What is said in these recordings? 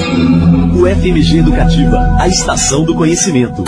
UFMG Educativa, a estação do conhecimento.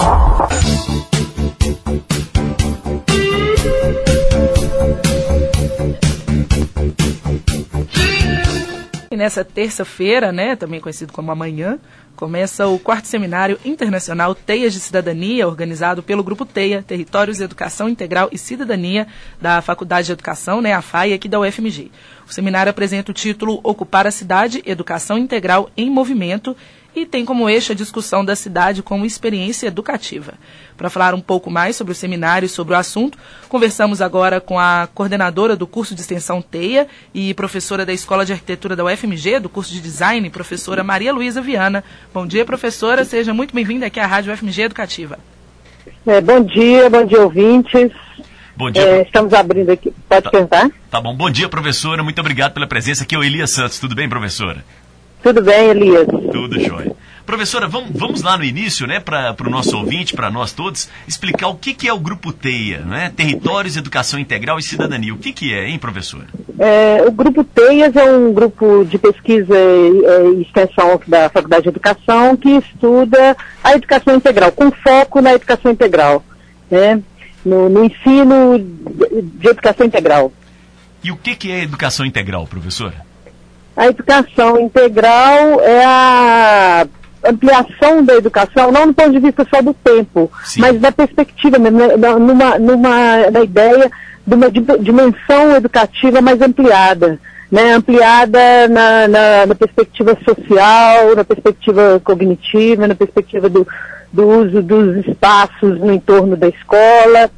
E nessa terça-feira, né, também conhecido como amanhã, começa o 4º Seminário Internacional Teias de Cidadania, organizado pelo Grupo TEIA, Territórios, Educação Integral e Cidadania, da Faculdade de Educação, né, a FAI, aqui da UFMG. O seminário apresenta o título Ocupar a Cidade, Educação Integral em Movimento, e tem como eixo a discussão da cidade como experiência educativa. Para falar um pouco mais sobre o seminário e sobre o assunto, conversamos agora com a coordenadora do curso de extensão TEIA e professora da Escola de Arquitetura da UFMG, do curso de Design, professora Maria Luísa Viana. Bom dia, professora. Seja muito bem-vinda aqui à Rádio UFMG Educativa. Bom dia, ouvintes. Bom dia. Estamos abrindo aqui. Pode perguntar? Tá bom. Bom dia, professora. Muito obrigado pela presença. Aqui é o Elias Santos. Tudo bem, professora? Tudo bem, Elias? Tudo jóia. Professora, vamos lá no início, né, para o nosso ouvinte, para nós todos, explicar o que é o Grupo TEIA, né? Territórios, Educação Integral e Cidadania. O que é, hein, professora? O Grupo TEIAS é um grupo de pesquisa e extensão da Faculdade de Educação que estuda a educação integral, com foco na educação integral, né? No ensino de educação integral. E o que é educação integral, professora? A educação integral é a ampliação da educação, não do ponto de vista só do tempo, sim, mas da perspectiva, na ideia de uma dimensão educativa mais ampliada, né? Ampliada na perspectiva social, na perspectiva cognitiva, na perspectiva do uso dos espaços no entorno da escola,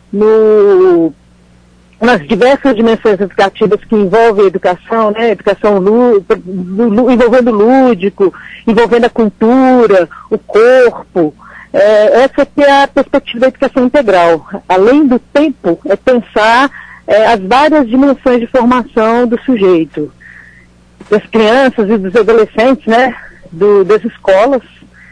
nas diversas dimensões educativas que envolvem a educação, né? Educação envolvendo o lúdico, envolvendo a cultura, o corpo. Essa que é a perspectiva da educação integral. Além do tempo, é pensar as várias dimensões de formação do sujeito, das crianças e dos adolescentes, né? Das escolas.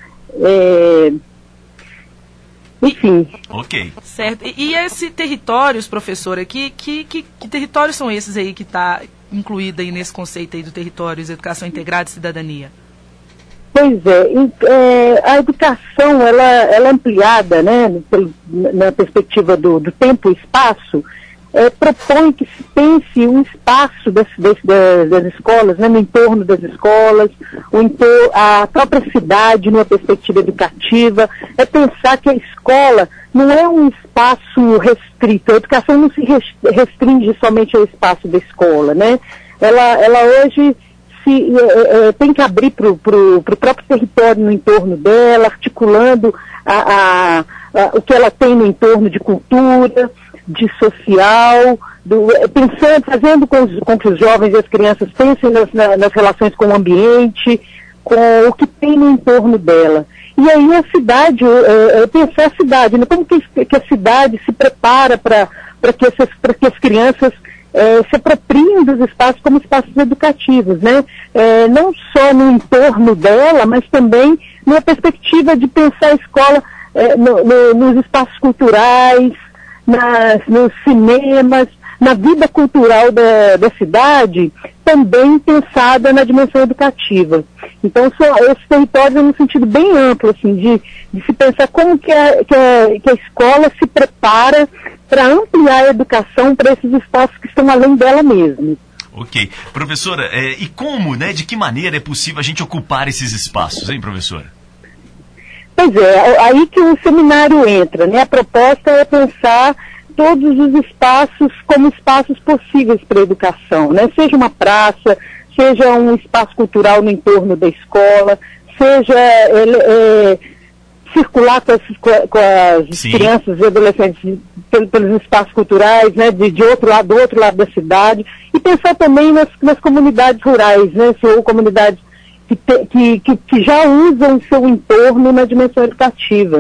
Enfim. Ok. Certo. E esses territórios, professora, que territórios são esses aí que está incluído aí nesse conceito aí do territórios, educação integrada e cidadania? Pois a educação, ela é ampliada, né, na perspectiva do tempo e espaço, propõe que se pense um espaço das escolas, né, no entorno das escolas, a própria cidade numa perspectiva educativa, é pensar que a escola não é um espaço restrito, a educação não se restringe somente ao espaço da escola, né? Ela hoje tem que abrir para o próprio território no entorno dela, articulando o que ela tem no entorno de cultura, de social, fazendo com que os jovens e as crianças pensem nas relações com o ambiente, com o que tem no entorno dela. E aí a cidade, pensar a cidade, né? Como que a cidade se prepara para que as crianças se apropriem dos espaços como espaços educativos, né? Não só no entorno dela, mas também numa perspectiva de pensar a escola nos espaços culturais, nos cinemas, na vida cultural da cidade, também pensada na dimensão educativa. Então, esse território é um sentido bem amplo, assim, de se pensar como que a escola se prepara para ampliar a educação para esses espaços que estão além dela mesma. Ok. Professora, e como, né, de que maneira é possível a gente ocupar esses espaços, hein, professora? Pois aí que o seminário entra, né? A proposta é pensar todos os espaços como espaços possíveis para a educação, né? Seja uma praça, seja um espaço cultural no entorno da escola, seja circular com as crianças e adolescentes pelos espaços culturais, né? Do outro lado da cidade, e pensar também nas comunidades rurais, né? Ou comunidades que já usam o seu entorno na dimensão educativa.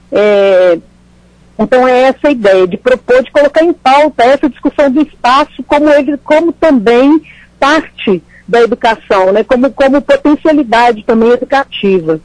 Então é essa a ideia de propor, de colocar em pauta essa discussão do espaço como também parte da educação, né? como potencialidade também educativa.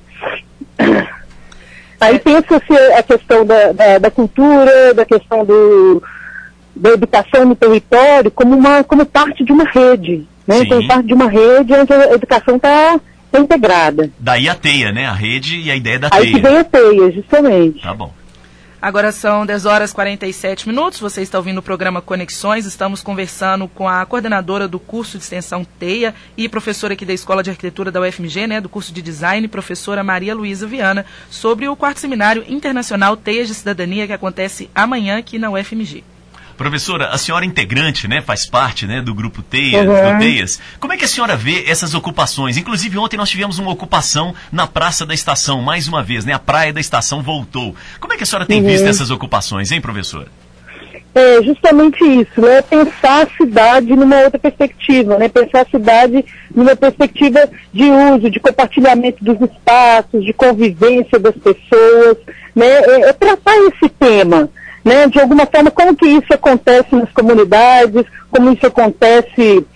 Aí pensa-se a questão da cultura, da questão da educação no território como parte de uma rede, né? Como parte de uma rede onde a educação está educação integrada. Daí a TEIA, né? A rede e a ideia da Aí TEIA. que vem a TEIA, justamente. Tá bom. Agora são 10 horas e 47 minutos, você está ouvindo o programa Conexões, estamos conversando com a coordenadora do curso de extensão TEIA e professora aqui da Escola de Arquitetura da UFMG, né, do curso de Design, professora Maria Luísa Viana, sobre o 4º Seminário Internacional TEIA de Cidadania, que acontece amanhã aqui na UFMG. Professora, a senhora é integrante, né, faz parte, né, do grupo TEIA, do TEIAS. Como é que a senhora vê essas ocupações? Inclusive, ontem nós tivemos uma ocupação na Praça da Estação, mais uma vez, né, a Praia da Estação voltou. Como é que a senhora tem visto essas ocupações, hein, professora? É justamente isso, né, pensar a cidade numa outra perspectiva, né, pensar a cidade numa perspectiva de uso, de compartilhamento dos espaços, de convivência das pessoas, né, tratar esse tema. Né, de alguma forma, como que isso acontece nas comunidades, como isso acontece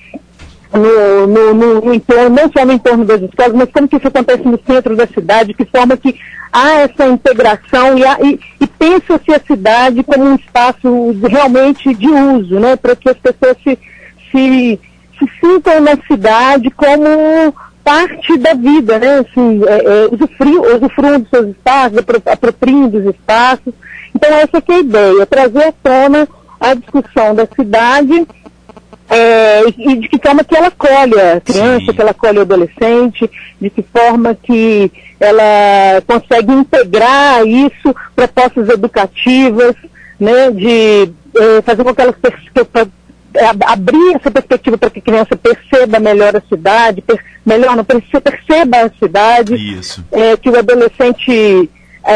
no entorno, não só no entorno das escolas, mas como que isso acontece no centro da cidade, que forma que há essa integração e pensa-se a cidade como um espaço realmente de uso, né, para que as pessoas se sintam na cidade como parte da vida, né, assim, usufruam dos seus espaços, apropriem dos espaços. Então essa que é a ideia, trazer à tona a discussão da cidade e de que forma que ela acolhe a criança, Sim. que ela acolhe o adolescente, de que forma que ela consegue integrar isso, propostas educativas, né, de fazer com que elas abrir essa perspectiva para que a criança perceba melhor a cidade, perceba a cidade, Isso. Que o adolescente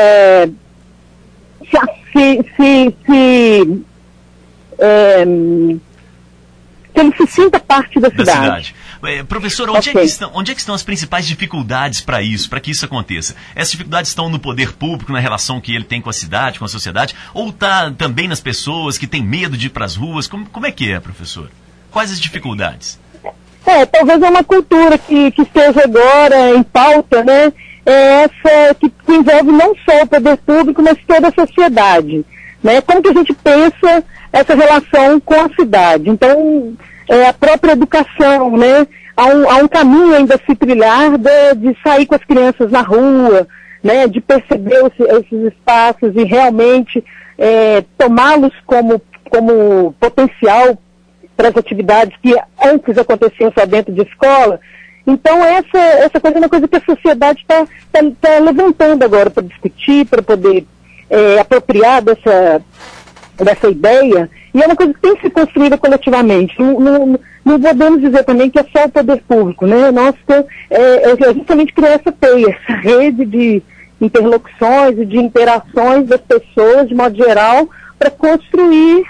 que ele se sinta parte da cidade. Professora, onde é que estão as principais dificuldades para isso, para que isso aconteça? Essas dificuldades estão no poder público, na relação que ele tem com a cidade, com a sociedade, ou está também nas pessoas que têm medo de ir para as ruas? Como é que é, professor? Quais as dificuldades? Talvez é uma cultura que esteja agora em pauta, né? Essa que envolve não só o poder público, mas toda a sociedade, né? Como que a gente pensa essa relação com a cidade? Então, a própria educação, né? Há um caminho ainda a se trilhar de sair com as crianças na rua, né? De perceber esses espaços e realmente tomá-los como potencial para as atividades que antes aconteciam só dentro de escola. Então essa coisa é uma coisa que a sociedade está levantando agora para discutir, para poder apropriar dessa ideia, e é uma coisa que tem que ser construída coletivamente. Não podemos dizer também que é só o poder público, né? Nós justamente criar essa TEIA, essa rede de interlocuções e de interações das pessoas, de modo geral, para construir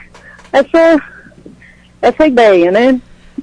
essa ideia, né?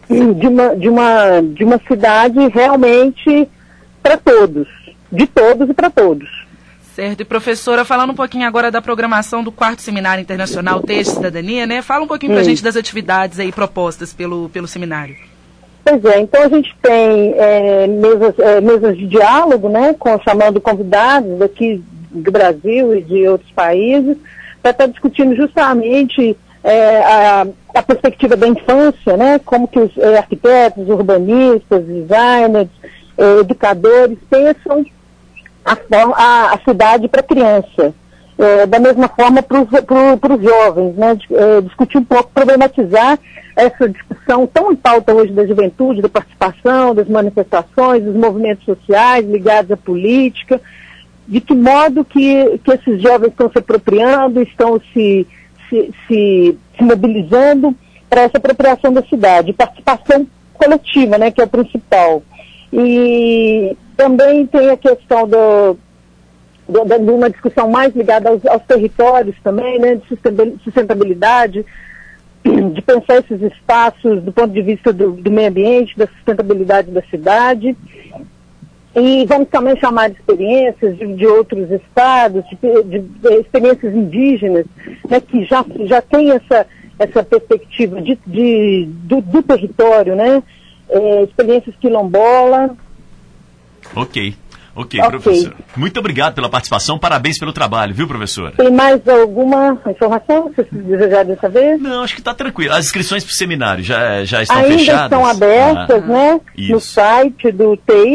De uma cidade realmente para todos, de todos e para todos. Certo. E professora, falando um pouquinho agora da programação do 4º Seminário Internacional TEIA de Cidadania, né? Fala um pouquinho para a gente das atividades aí propostas pelo seminário. Pois é, então a gente tem mesas de diálogo, né? Chamando convidados daqui do Brasil e de outros países, para estar discutindo justamente a perspectiva da infância, né? Como que os arquitetos, urbanistas, designers, educadores pensam a cidade para a criança. Da mesma forma para os jovens, né? Discutir um pouco, problematizar essa discussão tão em pauta hoje da juventude, da participação, das manifestações, dos movimentos sociais ligados à política, de que modo que esses jovens estão se apropriando, estão se mobilizando para essa apropriação da cidade, participação coletiva, né, que é o principal. E também tem a questão de uma discussão mais ligada aos territórios também, né, de sustentabilidade, de pensar esses espaços do ponto de vista do meio ambiente, da sustentabilidade da cidade. E vamos também chamar de experiências de outros estados, de experiências indígenas, né, que já tem essa perspectiva do território, né? Experiências quilombola. Ok, professor. Muito obrigado pela participação, parabéns pelo trabalho, viu, professora? Tem mais alguma informação que vocês desejarem saber? Não, acho que está tranquilo. As inscrições para o seminário já estão ainda fechadas? Ainda estão abertas, né? Isso. No site do TEIA,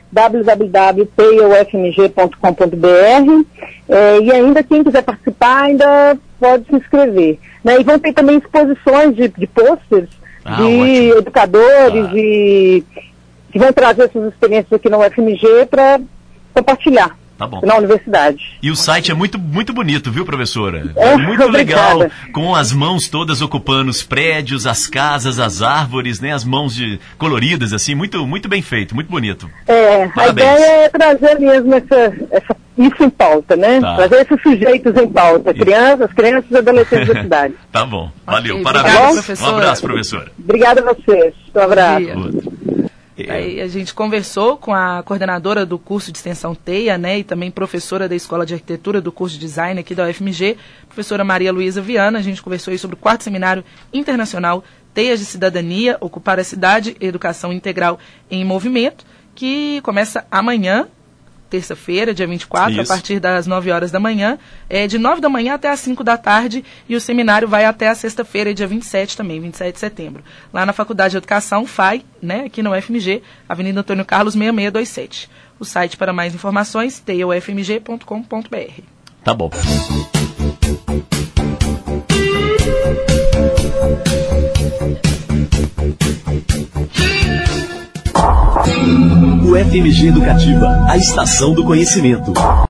www.teiaufmg.com.br, e ainda quem quiser participar ainda pode se inscrever. Né? E vão ter também exposições de posters de ótimo. educadores e que vão trazer essas experiências aqui na UFMG para compartilhar. Tá bom. Na universidade. E o site é muito, muito bonito, viu, professora? Muito Obrigada. legal, com as mãos todas ocupando os prédios, as casas, as árvores, né? As mãos coloridas, assim, muito, muito bem feito, muito bonito. A ideia é trazer mesmo isso em pauta, né? Tá. Trazer esses sujeitos em pauta, crianças e adolescentes da cidade. Tá bom, valeu, Ok, parabéns. obrigada, professora. Um abraço, professora. Obrigada a vocês. Um abraço. Aí a gente conversou com a coordenadora do curso de extensão TEIA, né, e também professora da Escola de Arquitetura do curso de Design aqui da UFMG, professora Maria Luísa Viana. A gente conversou aí sobre o 4º Seminário Internacional Teias de Cidadania, Ocupar a Cidade, Educação Integral em Movimento, que começa amanhã, terça-feira, dia 24, Isso. a partir das 9 horas da manhã, de 9 da manhã até as 5 da tarde, e o seminário vai até a sexta-feira, dia 27 também, 27 de setembro. Lá na Faculdade de Educação, FAI, né, aqui na UFMG, Avenida Antônio Carlos, 6627. O site para mais informações, teiaufmg.com.br. Tá bom. UFMG Educativa, a estação do conhecimento.